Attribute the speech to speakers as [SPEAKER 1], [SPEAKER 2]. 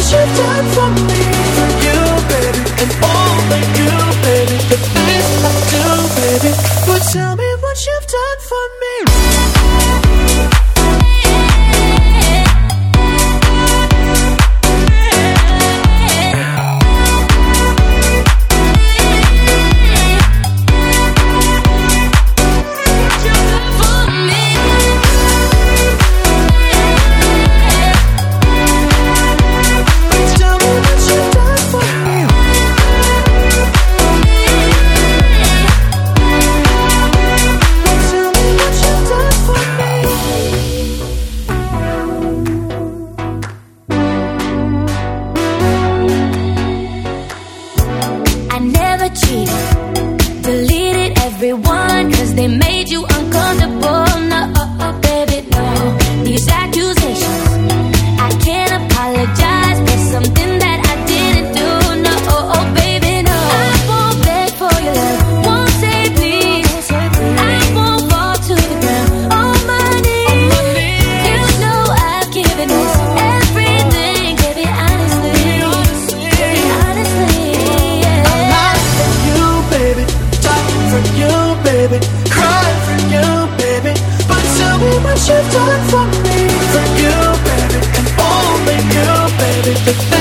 [SPEAKER 1] what you've done for me. For you, baby, and only you, baby. The things I do, baby. But tell me what you've done for me.
[SPEAKER 2] Deleted everyone cause they made you uncomfortable. No, baby, no. These accusations, I can't apologize for something that I didn't do. No, baby, no. I won't beg for your love, won't say please. I won't fall to the ground on my knees. You know I've given this everything, baby, honestly. Baby, honestly, yeah.
[SPEAKER 1] I'm out for you, baby. For you, baby, crying for you, baby. But tell me what you've done for me. For you, baby, and only you, baby.